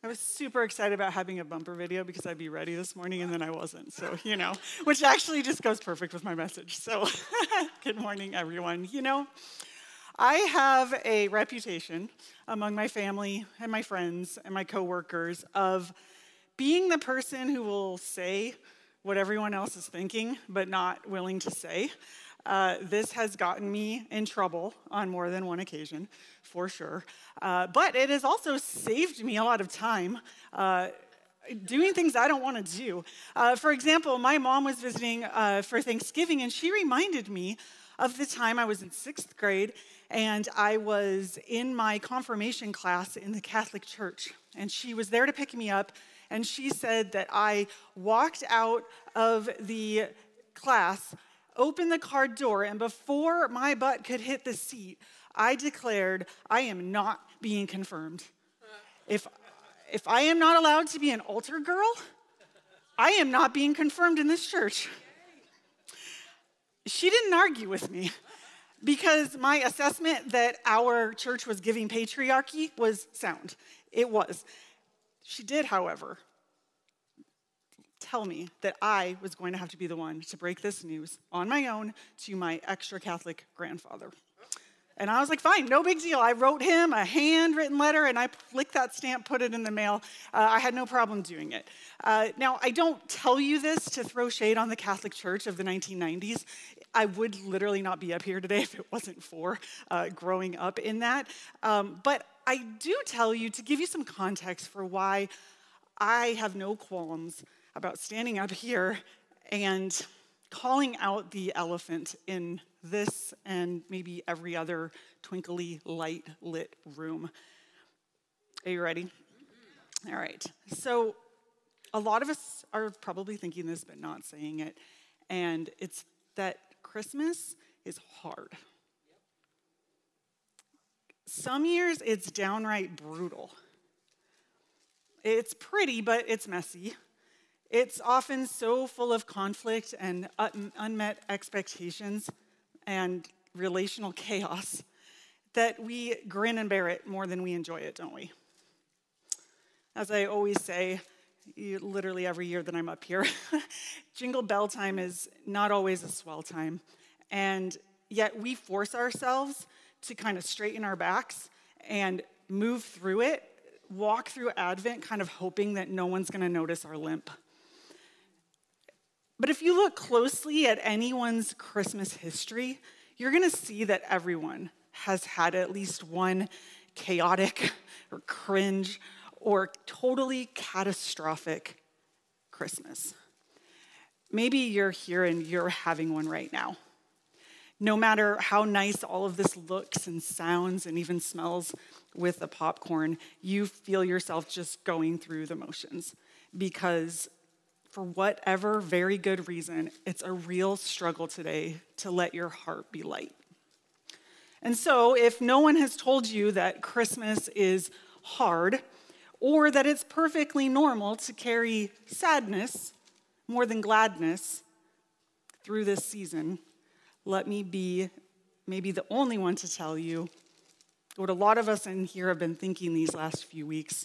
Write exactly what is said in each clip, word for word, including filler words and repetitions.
I was super excited about having a bumper video because I'd be ready this morning, and then I wasn't. So, you know, which actually just goes perfect with my message. So, good morning, everyone. You know, I have a reputation among my family and my friends and my coworkers of being the person who will say what everyone else is thinking, but not willing to say. Uh, this has gotten me in trouble on more than one occasion, for sure. Uh, but it has also saved me a lot of time uh, doing things I don't want to do. Uh, for example, my mom was visiting uh, for Thanksgiving, and she reminded me of the time I was in sixth grade, and I was in my confirmation class in the Catholic Church. And she was there to pick me up, and she said that I walked out of the class, opened the car door, and before my butt could hit the seat, I declared, I am not being confirmed. If, if I am not allowed to be an altar girl, I am not being confirmed in this church. She didn't argue with me because my assessment that our church was giving patriarchy was sound. It was. She did, however, tell me that I was going to have to be the one to break this news on my own to my extra-Catholic grandfather. And I was like, fine, no big deal. I wrote him a handwritten letter, and I licked that stamp, put it in the mail. Uh, I had no problem doing it. Uh, now, I don't tell you this to throw shade on the Catholic Church of the nineteen nineties. I would literally not be up here today if it wasn't for uh, growing up in that. Um, but I do tell you to give you some context for why I have no qualms about standing up here and calling out the elephant in this and maybe every other twinkly light lit room. Are you ready? All right. So a lot of us are probably thinking this but not saying it, and it's that Christmas is hard. Some years it's downright brutal. It's pretty, but it's messy. It's often so full of conflict and un- unmet expectations and relational chaos that we grin and bear it more than we enjoy it, don't we? As I always say, literally every year that I'm up here, Jingle Bell time is not always a swell time, and yet we force ourselves to kind of straighten our backs and move through it, walk through Advent kind of hoping that no one's going to notice our limp. But if you look closely at anyone's Christmas history, you're going to see that everyone has had at least one chaotic or cringe or totally catastrophic Christmas. Maybe you're here and you're having one right now. No matter how nice all of this looks and sounds and even smells with the popcorn, you feel yourself just going through the motions because for whatever very good reason, it's a real struggle today to let your heart be light. And so if no one has told you that Christmas is hard or that it's perfectly normal to carry sadness more than gladness through this season, let me be maybe the only one to tell you what a lot of us in here have been thinking these last few weeks,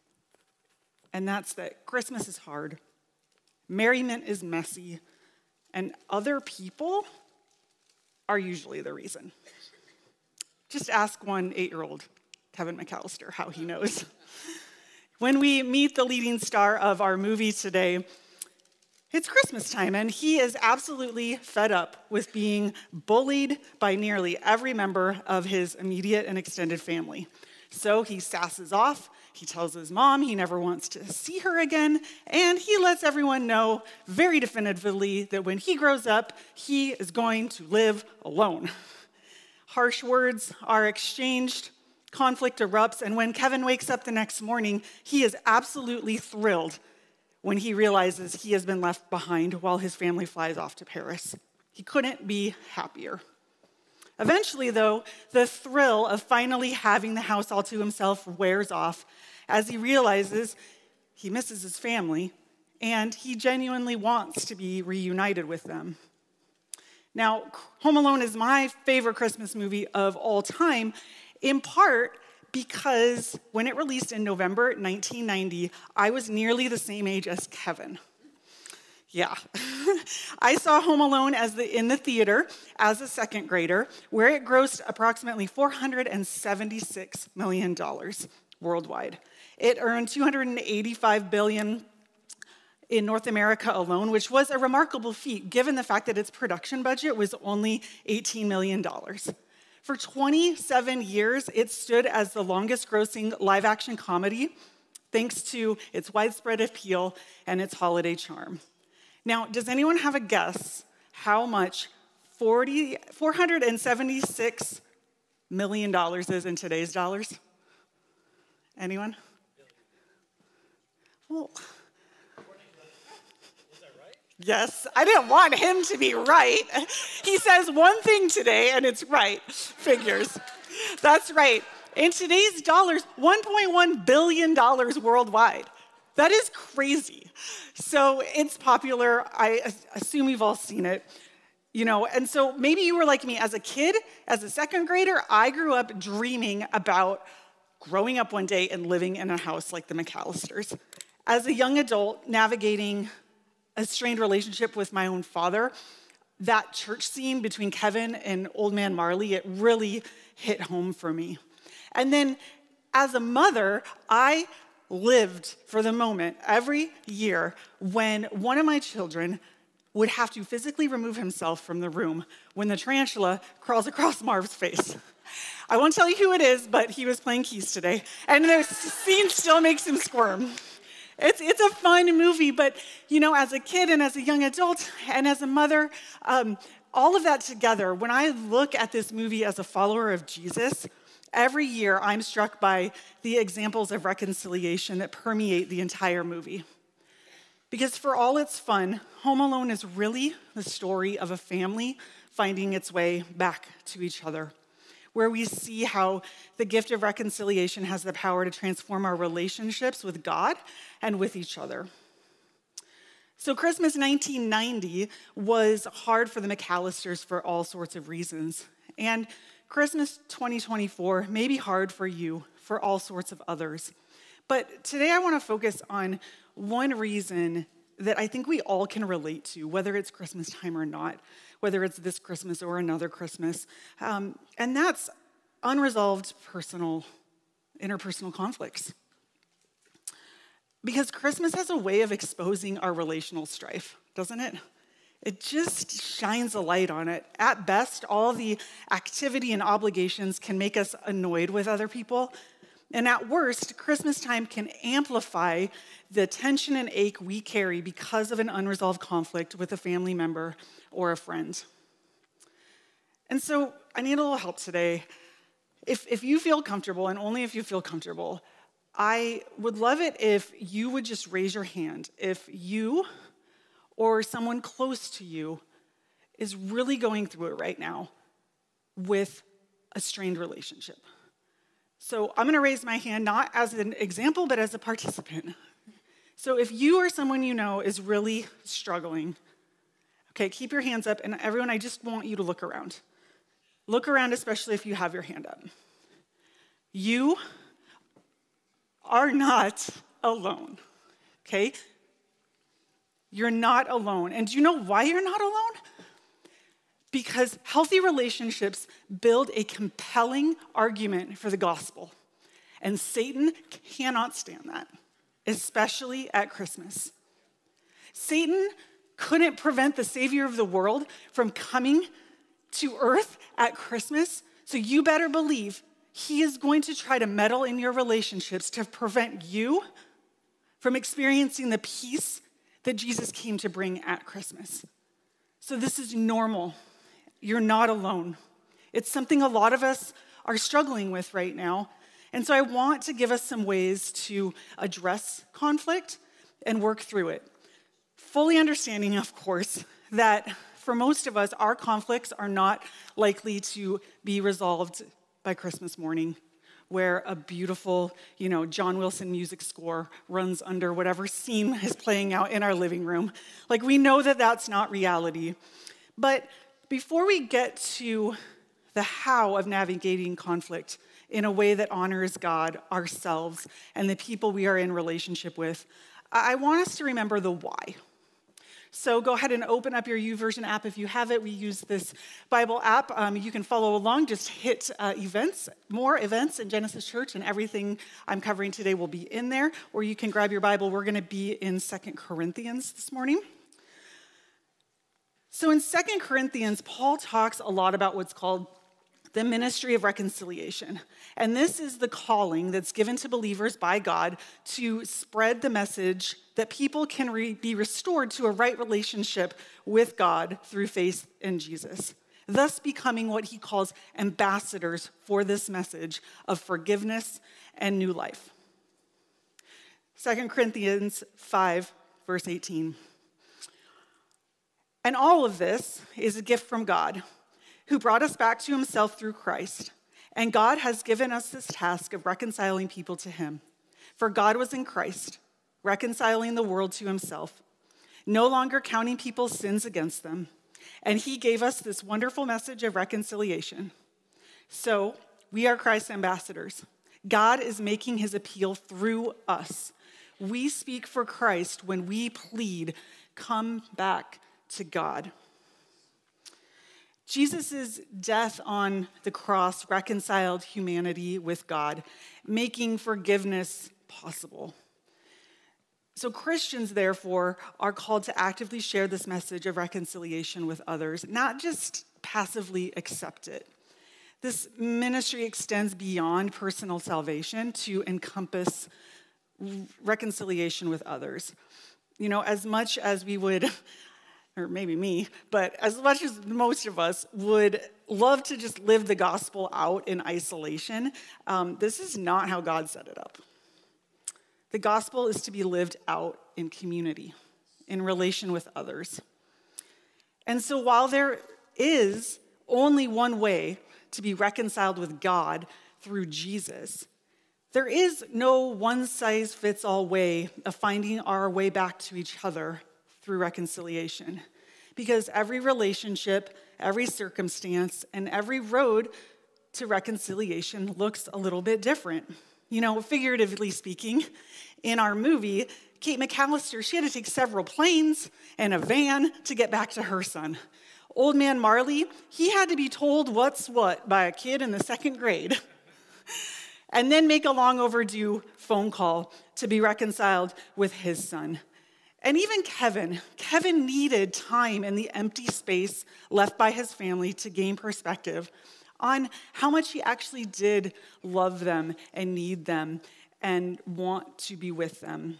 and that's that Christmas is hard. Merriment is messy, and other people are usually the reason. Just ask one eight-year-old, Kevin McAllister, how he knows. When we meet the leading star of our movie today, it's Christmas time, and he is absolutely fed up with being bullied by nearly every member of his immediate and extended family. So he sasses off, he tells his mom he never wants to see her again, and he lets everyone know very definitively that when he grows up, he is going to live alone. Harsh words are exchanged, conflict erupts, and when Kevin wakes up the next morning, he is absolutely thrilled when he realizes he has been left behind while his family flies off to Paris. He couldn't be happier. Eventually, though, the thrill of finally having the house all to himself wears off as he realizes he misses his family and he genuinely wants to be reunited with them. Now, Home Alone is my favorite Christmas movie of all time, in part because when it released in November nineteen ninety, I was nearly the same age as Kevin. Yeah. I saw Home Alone as the, in the theater as a second grader, where it grossed approximately four hundred seventy-six million dollars worldwide. It earned two hundred eighty-five billion dollars in North America alone, which was a remarkable feat given the fact that its production budget was only eighteen million dollars. For twenty-seven years, it stood as the longest grossing live-action comedy, thanks to its widespread appeal and its holiday charm. Now, does anyone have a guess how much four hundred seventy-six million dollars is in today's dollars? Anyone? Well, yes, I didn't want him to be right. He says one thing today and it's right. Figures. That's right. In today's dollars, one point one billion dollars worldwide. That is crazy. So it's popular. I assume you've all seen it. You know, and so maybe you were like me as a kid, as a second grader, I grew up dreaming about growing up one day and living in a house like the McAllisters. As a young adult, navigating a strained relationship with my own father, that church scene between Kevin and old man Marley, it really hit home for me. And then as a mother, I lived for the moment every year when one of my children would have to physically remove himself from the room when the tarantula crawls across Marv's face. I won't tell you who it is, but he was playing keys today, and the scene still makes him squirm. It's, it's a fun movie, but you know, as a kid and as a young adult and as a mother, um, all of that together, when I look at this movie as a follower of Jesus, every year I'm struck by the examples of reconciliation that permeate the entire movie. Because for all its fun, Home Alone is really the story of a family finding its way back to each other, where we see how the gift of reconciliation has the power to transform our relationships with God and with each other. So Christmas nineteen ninety was hard for the McAllisters for all sorts of reasons. And Christmas twenty twenty-four may be hard for you for all sorts of others. But today I want to focus on one reason that I think we all can relate to, whether it's Christmas time or not, whether it's this Christmas or another Christmas. Um, and that's unresolved personal, interpersonal conflicts. Because Christmas has a way of exposing our relational strife, doesn't it? It just shines a light on it. At best, all the activity and obligations can make us annoyed with other people. And at worst, Christmas time can amplify the tension and ache we carry because of an unresolved conflict with a family member or a friend. And so I need a little help today. If, if you feel comfortable, and only if you feel comfortable, I would love it if you would just raise your hand if you or someone close to you is really going through it right now with a strained relationship. So I'm gonna raise my hand not as an example, but as a participant. So if you or someone you know is really struggling, okay, keep your hands up, and everyone, I just want you to look around. Look around, especially if you have your hand up. You are not alone, okay? You're not alone. And do you know why you're not alone? Because healthy relationships build a compelling argument for the gospel. And Satan cannot stand that, especially at Christmas. Satan couldn't prevent the Savior of the world from coming to earth at Christmas, so you better believe he is going to try to meddle in your relationships to prevent you from experiencing the peace that Jesus came to bring at Christmas. So this is normal. You're not alone. It's something a lot of us are struggling with right now. And so I want to give us some ways to address conflict and work through it. Fully understanding, of course, that for most of us, our conflicts are not likely to be resolved by Christmas morning, where a beautiful, you know, John Wilson music score runs under whatever scene is playing out in our living room. Like, we know that that's not reality. But before we get to the how of navigating conflict in a way that honors God, ourselves, and the people we are in relationship with, I want us to remember the why. So go ahead and open up your YouVersion app if you have it. We use this Bible app. Um, you can follow along. Just hit uh, events, more events in Genesis Church, and everything I'm covering today will be in there. Or you can grab your Bible. We're going to be in Second Corinthians this morning. So in Second Corinthians, Paul talks a lot about what's called the ministry of reconciliation. And this is the calling that's given to believers by God to spread the message that people can re- be restored to a right relationship with God through faith in Jesus, thus becoming what he calls ambassadors for this message of forgiveness and new life. Second Corinthians five, verse eighteen. And all of this is a gift from God, who brought us back to himself through Christ. And God has given us this task of reconciling people to him. For God was in Christ, reconciling the world to himself, no longer counting people's sins against them. And he gave us this wonderful message of reconciliation. So we are Christ's ambassadors. God is making his appeal through us. We speak for Christ when we plead, come back to God. Jesus' death on the cross reconciled humanity with God, making forgiveness possible. So Christians, therefore, are called to actively share this message of reconciliation with others, not just passively accept it. This ministry extends beyond personal salvation to encompass reconciliation with others. You know, as much as we would... or maybe me, but as much as most of us would love to just live the gospel out in isolation, um, this is not how God set it up. The gospel is to be lived out in community, in relation with others. And so while there is only one way to be reconciled with God through Jesus, there is no one-size-fits-all way of finding our way back to each other through reconciliation, because every relationship, every circumstance, and every road to reconciliation looks a little bit different. You know, figuratively speaking, in our movie, Kate McAllister, she had to take several planes and a van to get back to her son. Old man Marley, he had to be told what's what by a kid in the second grade, and then make a long overdue phone call to be reconciled with his son. And even Kevin, Kevin needed time in the empty space left by his family to gain perspective on how much he actually did love them and need them and want to be with them.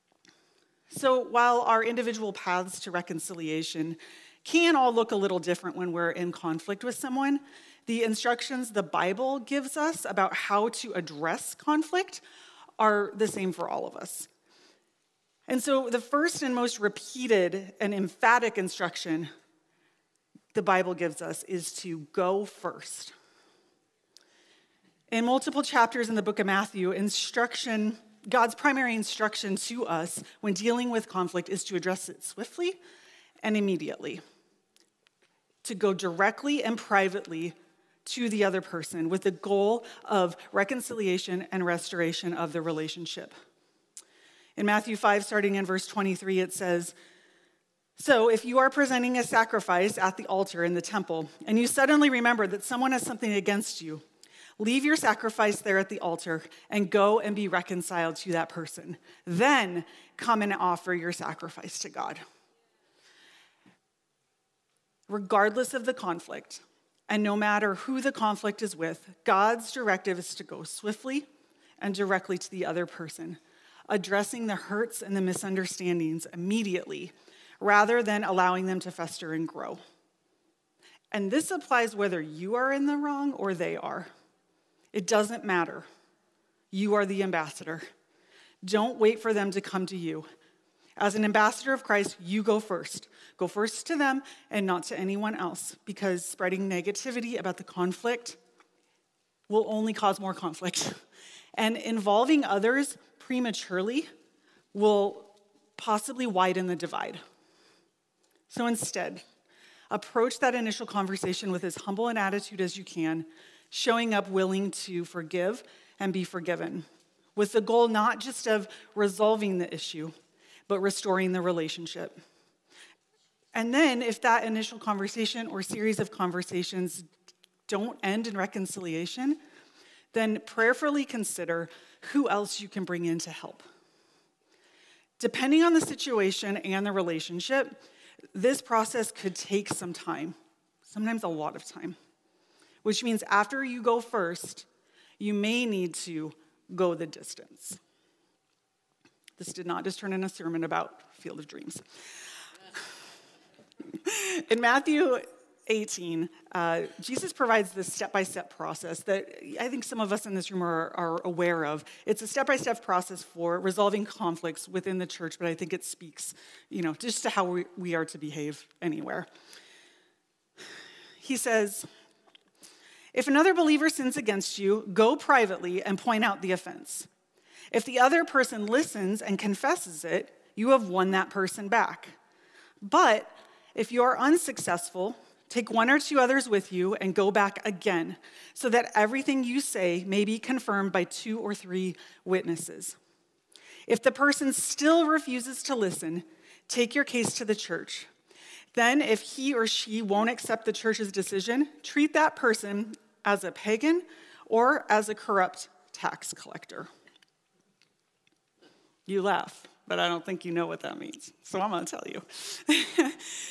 So while our individual paths to reconciliation can all look a little different when we're in conflict with someone, the instructions the Bible gives us about how to address conflict are the same for all of us. And so the first and most repeated and emphatic instruction the Bible gives us is to go first. In multiple chapters in the book of Matthew, instruction, God's primary instruction to us when dealing with conflict is to address it swiftly and immediately, to go directly and privately to the other person with the goal of reconciliation and restoration of the relationship. In Matthew five, starting in verse twenty-three, it says, "So if you are presenting a sacrifice at the altar in the temple, and you suddenly remember that someone has something against you, leave your sacrifice there at the altar and go and be reconciled to that person. Then come and offer your sacrifice to God." Regardless of the conflict, and no matter who the conflict is with, God's directive is to go swiftly and directly to the other person, addressing the hurts and the misunderstandings immediately, rather than allowing them to fester and grow. And this applies whether you are in the wrong or they are. It doesn't matter. You are the ambassador. Don't wait for them to come to you. As an ambassador of Christ, you go first. Go first to them and not to anyone else, because spreading negativity about the conflict will only cause more conflict. And involving others prematurely will possibly widen the divide. So instead, approach that initial conversation with as humble an attitude as you can, showing up willing to forgive and be forgiven, with the goal not just of resolving the issue, but restoring the relationship. And then if that initial conversation or series of conversations don't end in reconciliation, then prayerfully consider who else you can bring in to help. Depending on the situation and the relationship, this process could take some time, sometimes a lot of time, which means after you go first, you may need to go the distance. This did not just turn into a sermon about Field of Dreams. In Matthew eighteen, uh, Jesus provides this step-by-step process that I think some of us in this room are, are aware of. It's a step-by-step process for resolving conflicts within the church, but I think it speaks, you know, just to how we, we are to behave anywhere. He says, if another believer sins against you, go privately and point out the offense. If the other person listens and confesses it, you have won that person back. But if you are unsuccessful, take one or two others with you and go back again, so that everything you say may be confirmed by two or three witnesses. If the person still refuses to listen, take your case to the church. Then, if he or she won't accept the church's decision, treat that person as a pagan or as a corrupt tax collector. You laugh, but I don't think you know what that means, so I'm going to tell you.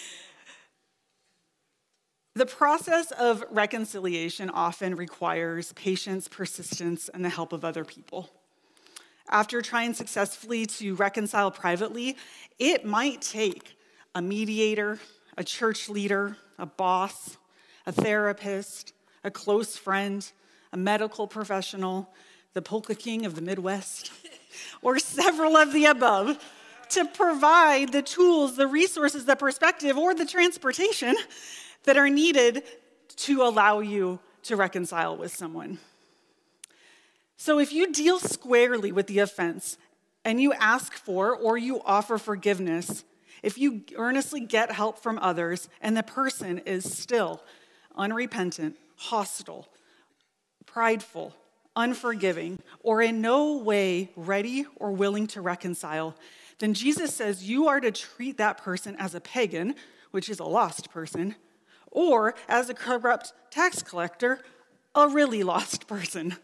The process of reconciliation often requires patience, persistence, and the help of other people. After trying successfully to reconcile privately, it might take a mediator, a church leader, a boss, a therapist, a close friend, a medical professional, the polka king of the Midwest, or several of the above, to provide the tools, the resources, the perspective, or the transportation that are needed to allow you to reconcile with someone. So if you deal squarely with the offense and you ask for or you offer forgiveness, if you earnestly get help from others and the person is still unrepentant, hostile, prideful, unforgiving, or in no way ready or willing to reconcile, then Jesus says you are to treat that person as a pagan, which is a lost person, or as a corrupt tax collector, a really lost person.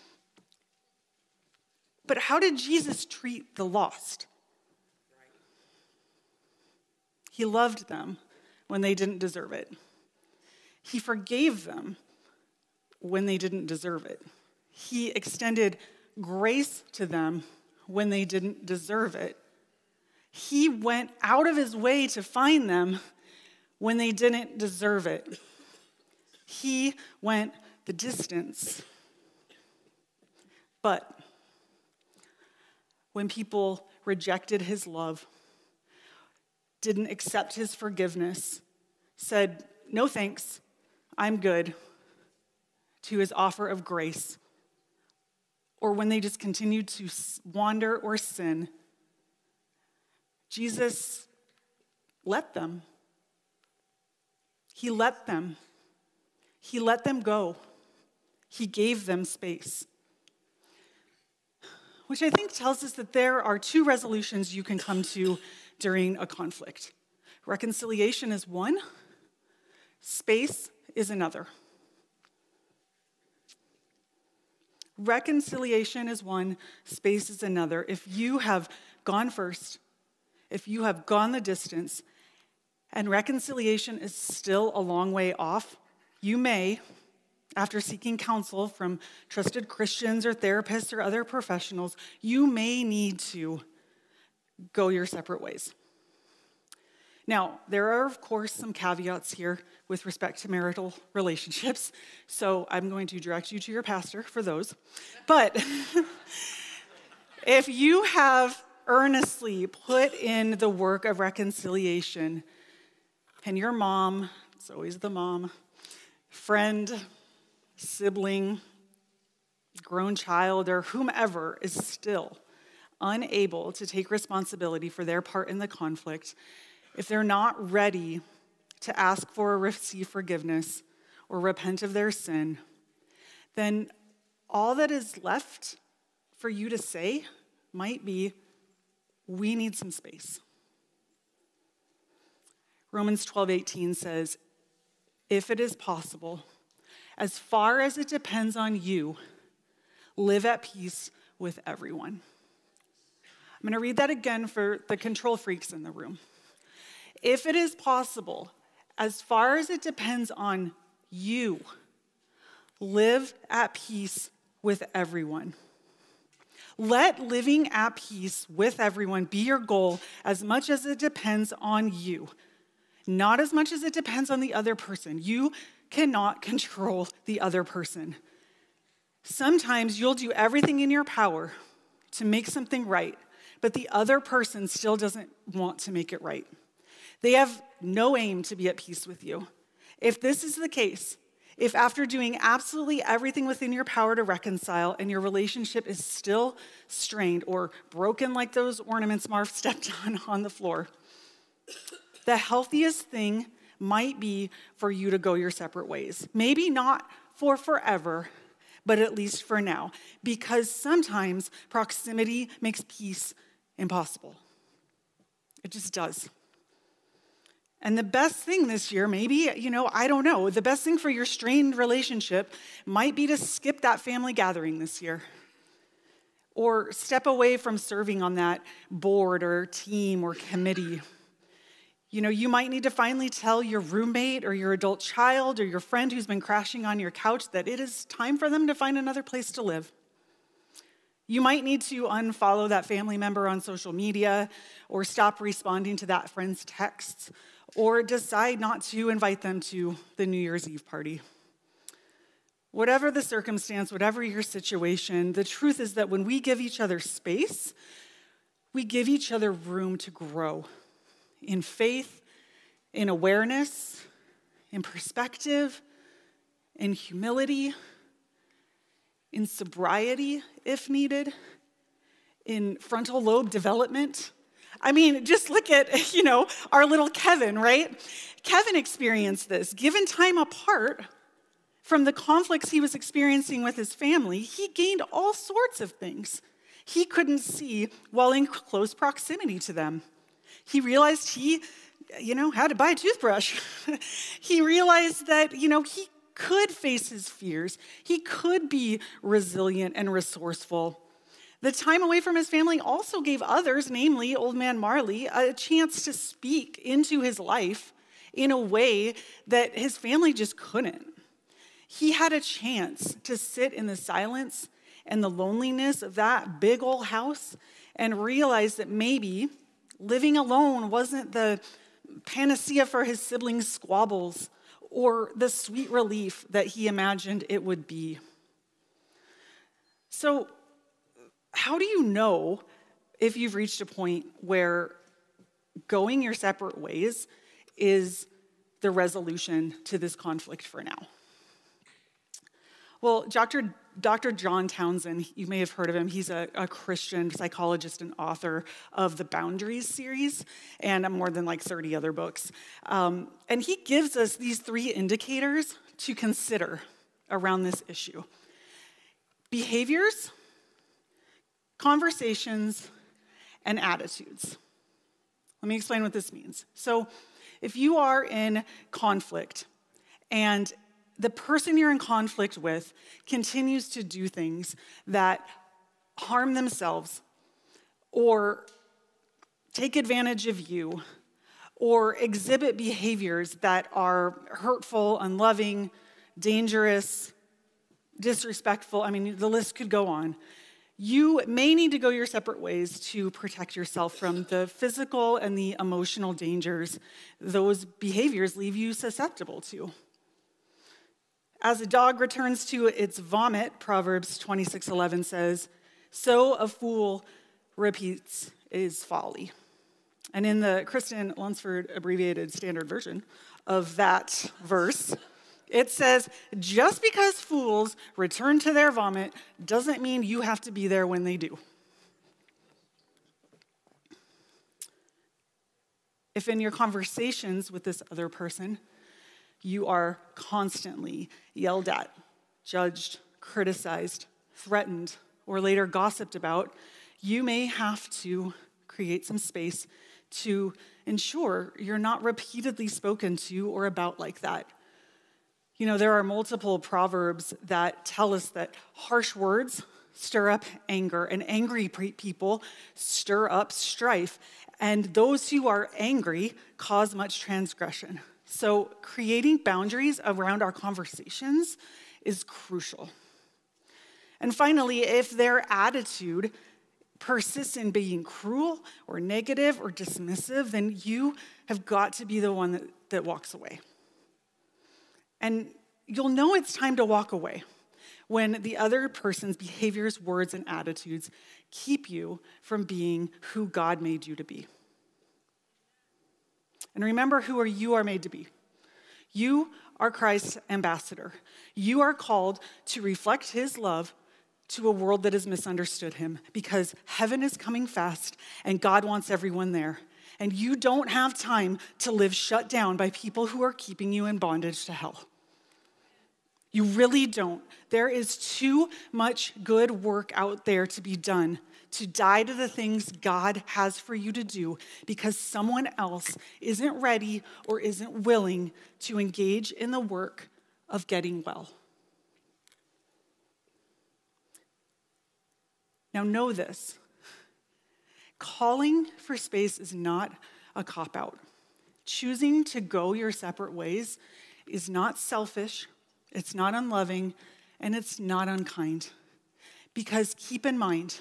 But how did Jesus treat the lost? He loved them when they didn't deserve it. He forgave them when they didn't deserve it. He extended grace to them when they didn't deserve it. He went out of his way to find them when they didn't deserve it. He went the distance. But when people rejected his love, didn't accept his forgiveness, said, no thanks, I'm good, to his offer of grace, or when they just continued to wander or sin, Jesus let them. He let them. He let them go. He gave them space. Which I think tells us that there are two resolutions you can come to during a conflict. Reconciliation is one, space is another. Reconciliation is one, space is another. If you have gone first, if you have gone the distance, and reconciliation is still a long way off, you may, after seeking counsel from trusted Christians or therapists or other professionals, you may need to go your separate ways. Now, there are, of course, some caveats here with respect to marital relationships, so I'm going to direct you to your pastor for those. But if you have earnestly put in the work of reconciliation, and your mom, it's always the mom, friend, sibling, grown child, or whomever is still unable to take responsibility for their part in the conflict, if they're not ready to ask for or receive forgiveness or repent of their sin, then all that is left for you to say might be, we need some space. Romans twelve eighteen says, if it is possible, as far as it depends on you, live at peace with everyone. I'm going to read that again for the control freaks in the room. If it is possible, as far as it depends on you, live at peace with everyone. Let living at peace with everyone be your goal as much as it depends on you, not as much as it depends on the other person. You cannot control the other person. Sometimes you'll do everything in your power to make something right, but the other person still doesn't want to make it right. They have no aim to be at peace with you. If this is the case, if after doing absolutely everything within your power to reconcile and your relationship is still strained or broken like those ornaments Marv stepped on on the floor, the healthiest thing might be for you to go your separate ways. Maybe not for forever, but at least for now, because sometimes proximity makes peace impossible. It just does. And the best thing this year, maybe, you know, I don't know, the best thing for your strained relationship might be to skip that family gathering this year. Or step away from serving on that board or team or committee. You know, you might need to finally tell your roommate or your adult child or your friend who's been crashing on your couch that it is time for them to find another place to live. You might need to unfollow that family member on social media or stop responding to that friend's texts or decide not to invite them to the New Year's Eve party. Whatever the circumstance, whatever your situation, the truth is that when we give each other space, we give each other room to grow in faith, in awareness, in perspective, in humility, in sobriety, if needed, in frontal lobe development. I mean, just look at, you know, our little Kevin, right? Kevin experienced this. Given time apart from the conflicts he was experiencing with his family, he gained all sorts of things he couldn't see while in close proximity to them. He realized he, you know, had to buy a toothbrush. He realized that, you know, he could face his fears. He could be resilient and resourceful. The time away from his family also gave others, namely old man Marley, a chance to speak into his life in a way that his family just couldn't. He had a chance to sit in the silence and the loneliness of that big old house and realize that maybe living alone wasn't the panacea for his siblings' squabbles or the sweet relief that he imagined it would be. So, how do you know if you've reached a point where going your separate ways is the resolution to this conflict for now? Well, Doctor Doctor John Townsend, you may have heard of him. He's a, a Christian psychologist and author of the Boundaries series and more than like thirty other books. Um, and he gives us these three indicators to consider around this issue. Behaviors, conversations, and attitudes. Let me explain what this means. So if you are in conflict and the person you're in conflict with continues to do things that harm themselves or take advantage of you or exhibit behaviors that are hurtful, unloving, dangerous, disrespectful, I mean, the list could go on. You may need to go your separate ways to protect yourself from the physical and the emotional dangers those behaviors leave you susceptible to. As a dog returns to its vomit, Proverbs twenty-six eleven says, so a fool repeats his folly. And in the Kristen Lunsford abbreviated standard version of that verse, it says, just because fools return to their vomit doesn't mean you have to be there when they do. If in your conversations with this other person, you are constantly yelled at, judged, criticized, threatened, or later gossiped about, you may have to create some space to ensure you're not repeatedly spoken to or about like that. You know, there are multiple proverbs that tell us that harsh words stir up anger, and angry people stir up strife, and those who are angry cause much transgression. So creating boundaries around our conversations is crucial. And finally, if their attitude persists in being cruel or negative or dismissive, then you have got to be the one that, that walks away. And you'll know it's time to walk away when the other person's behaviors, words, and attitudes keep you from being who God made you to be. And remember who you are made to be. You are Christ's ambassador. You are called to reflect his love to a world that has misunderstood him, because heaven is coming fast and God wants everyone there. And you don't have time to live shut down by people who are keeping you in bondage to hell. You really don't. There is too much good work out there to be done, to die to the things God has for you to do because someone else isn't ready or isn't willing to engage in the work of getting well. Now know this. Calling for space is not a cop-out. Choosing to go your separate ways is not selfish, it's not unloving, and it's not unkind. Because keep in mind,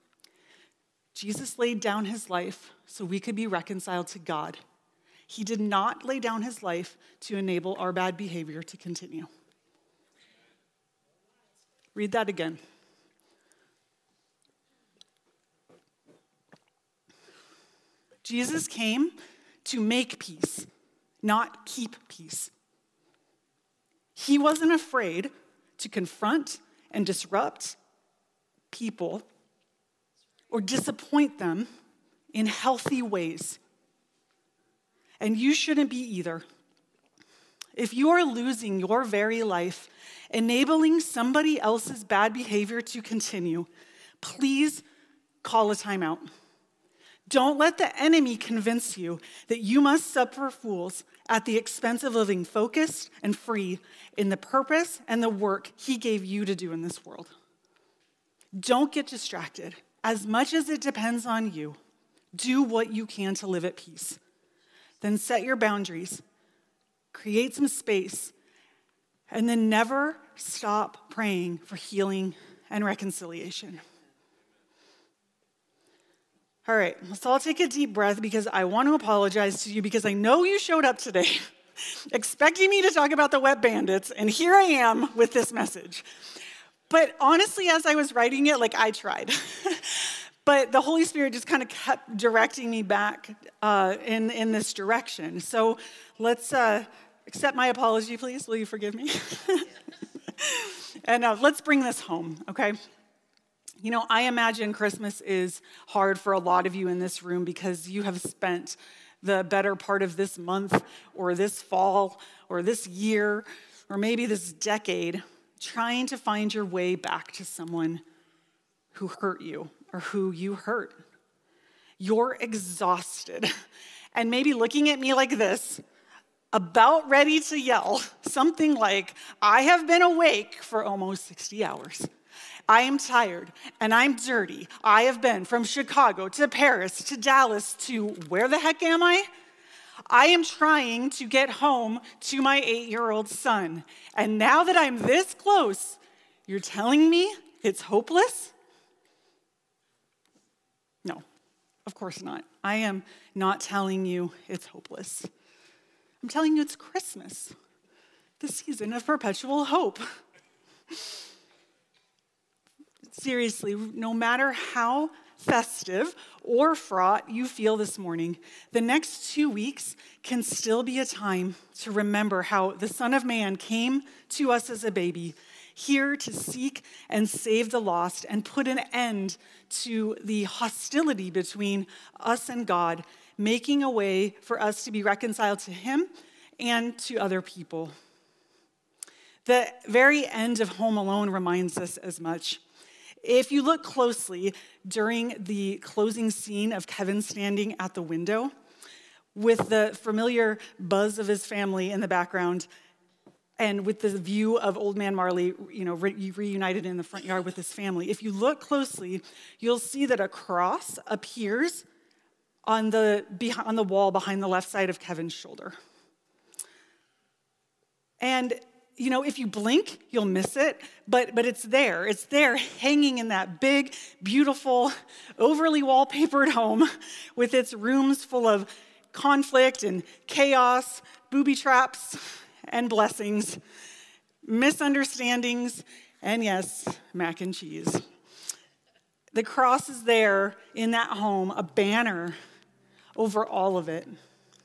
Jesus laid down his life so we could be reconciled to God. He did not lay down his life to enable our bad behavior to continue. Read that again. Jesus came to make peace, not keep peace. He wasn't afraid to confront and disrupt people or disappoint them in healthy ways. And you shouldn't be either. If you are losing your very life, enabling somebody else's bad behavior to continue, please call a timeout. Don't let the enemy convince you that you must suffer fools at the expense of living focused and free in the purpose and the work he gave you to do in this world. Don't get distracted. As much as it depends on you, do what you can to live at peace. Then set your boundaries, create some space, and then never stop praying for healing and reconciliation. All right, let's all take a deep breath because I want to apologize to you because I know you showed up today expecting me to talk about the wet bandits, and here I am with this message. But honestly, as I was writing it, like I tried. But the Holy Spirit just kind of kept directing me back uh, in, in this direction. So let's uh, accept my apology, please. Will you forgive me? And uh, let's bring this home, okay? You know, I imagine Christmas is hard for a lot of you in this room because you have spent the better part of this month or this fall or this year or maybe this decade trying to find your way back to someone who hurt you or who you hurt. You're exhausted and maybe looking at me like this, about ready to yell something like, I have been awake for almost sixty hours. I am tired and I'm dirty. I have been from Chicago to Paris to Dallas to where the heck am I? I am trying to get home to my eight-year-old son. And now that I'm this close, you're telling me it's hopeless? No, of course not. I am not telling you it's hopeless. I'm telling you it's Christmas, the season of perpetual hope. Seriously, no matter how festive or fraught you feel this morning, the next two weeks can still be a time to remember how the Son of Man came to us as a baby, here to seek and save the lost and put an end to the hostility between us and God, making a way for us to be reconciled to him and to other people. The very end of Home Alone reminds us as much. If you look closely during the closing scene of Kevin standing at the window with the familiar buzz of his family in the background and with the view of Old Man Marley, you know, re- reunited in the front yard with his family, if you look closely, you'll see that a cross appears on the, on the wall behind the left side of Kevin's shoulder. And you know, if you blink, you'll miss it, but, but it's there. It's there hanging in that big, beautiful, overly wallpapered home with its rooms full of conflict and chaos, booby traps and blessings, misunderstandings, and yes, mac and cheese. The cross is there in that home, a banner over all of it.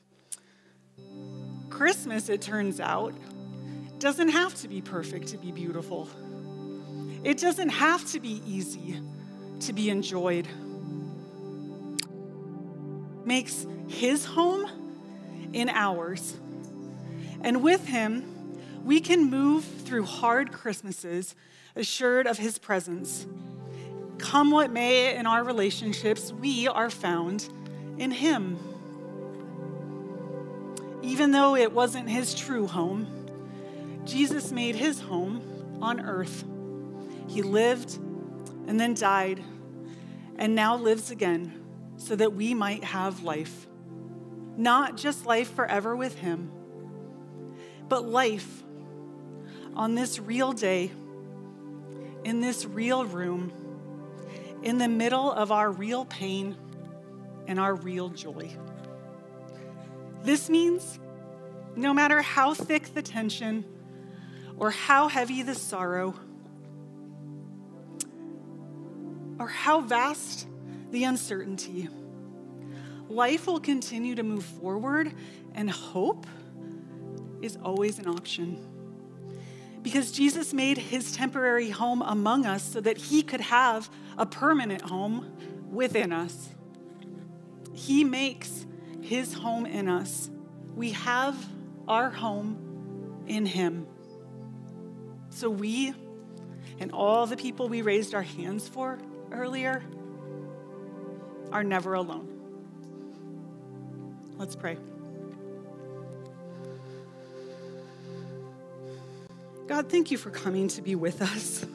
Christmas, it turns out, doesn't have to be perfect to be beautiful. It doesn't have to be easy to be enjoyed. Makes his home in ours. And with him, we can move through hard Christmases assured of his presence. Come what may in our relationships, we are found in him. Even though it wasn't his true home, Jesus made his home on earth. He lived and then died and now lives again so that we might have life. Not just life forever with him, but life on this real day, in this real room, in the middle of our real pain and our real joy. This means no matter how thick the tension or how heavy the sorrow, or how vast the uncertainty, life will continue to move forward, and hope is always an option. Because Jesus made his temporary home among us so that he could have a permanent home within us. He makes his home in us. We have our home in him. So we and all the people we raised our hands for earlier are never alone. Let's pray. God, thank you for coming to be with us.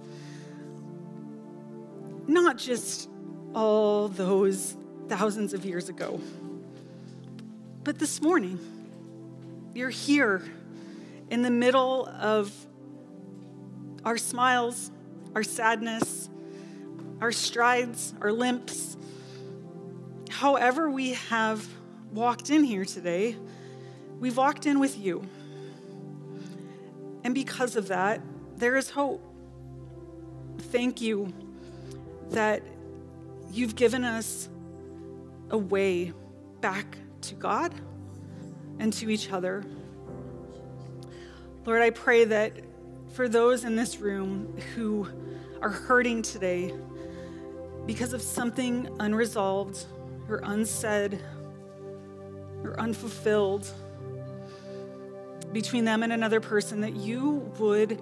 Not just all those thousands of years ago, but this morning. You're here in the middle of our smiles, our sadness, our strides, our limps. However we have walked in here today, we've walked in with you. And because of that, there is hope. Thank you that you've given us a way back to God and to each other. Lord, I pray that for those in this room who are hurting today because of something unresolved or unsaid or unfulfilled between them and another person, that you would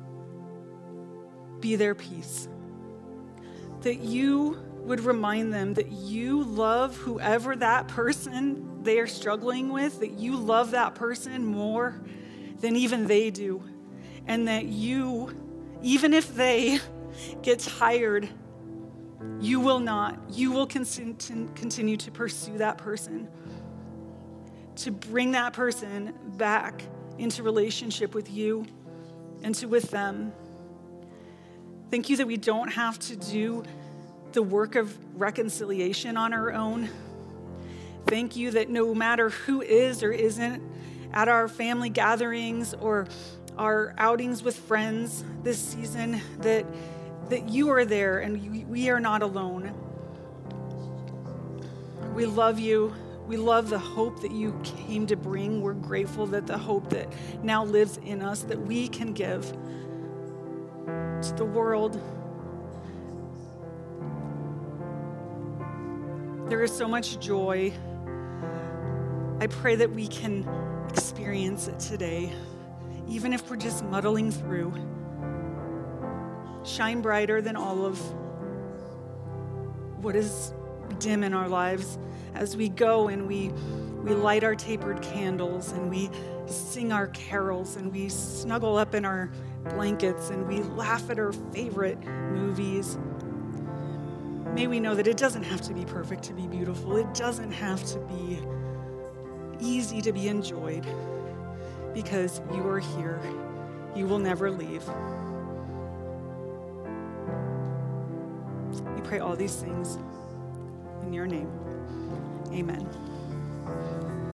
be their peace. That you would remind them that you love whoever that person they are struggling with, that you love that person more than even they do. And that you, even if they get tired, you will not. You will continue to pursue that person, to bring that person back into relationship with you and to with them. Thank you that we don't have to do the work of reconciliation on our own. Thank you that no matter who is or isn't at our family gatherings or our outings with friends this season, that, that you are there and we are not alone. We love you. We love the hope that you came to bring. We're grateful that the hope that now lives in us, that we can give to the world. There is so much joy. I pray that we can experience it today even if we're just muddling through. Shine brighter than all of what is dim in our lives as we go and we, we light our tapered candles and we sing our carols and we snuggle up in our blankets and we laugh at our favorite movies. May we know that it doesn't have to be perfect to be beautiful. It doesn't have to be easy to be enjoyed, because you are here. You will never leave. We pray all these things in your name. Amen.